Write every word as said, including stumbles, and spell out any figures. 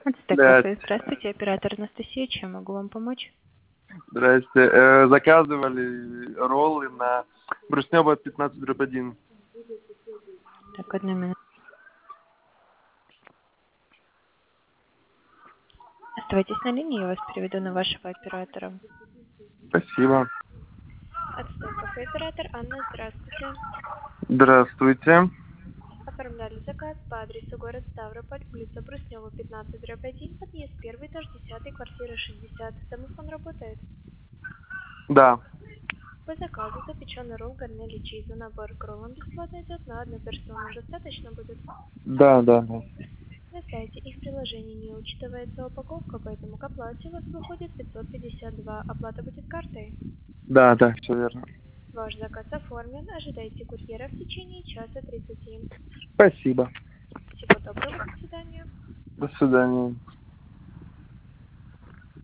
Кафе. Здравствуйте, оператор Анастасия. Чем могу вам помочь? Здрасте. Э, заказывали роллы на Брюснева пятнадцать дробь один. Так, одну минуту. Оставайтесь на линии, я вас переведу на вашего оператора. Спасибо. Отстой кафе, оператор Анна, здравствуйте. Здравствуйте. Оформляли заказ по адресу город Ставрополь, улица Брюснева, пятнадцать дробь один, подъезд первый, этаж десятый, квартира шестьдесят. Домофон работает? Да. По заказу запеченный ролл гарнели чиза. Набор к роллам бесплатно идет на одну персону. Достаточно будет? Да, да, да. На сайте их приложение не учитывается упаковка, поэтому к оплате у вас выходит пятьсот пятьдесят два. Оплата будет картой? Да, да, все верно. Ваш заказ оформлен. Ожидайте курьера в течение часа тридцати. Спасибо. Всего доброго. До свидания. До свидания.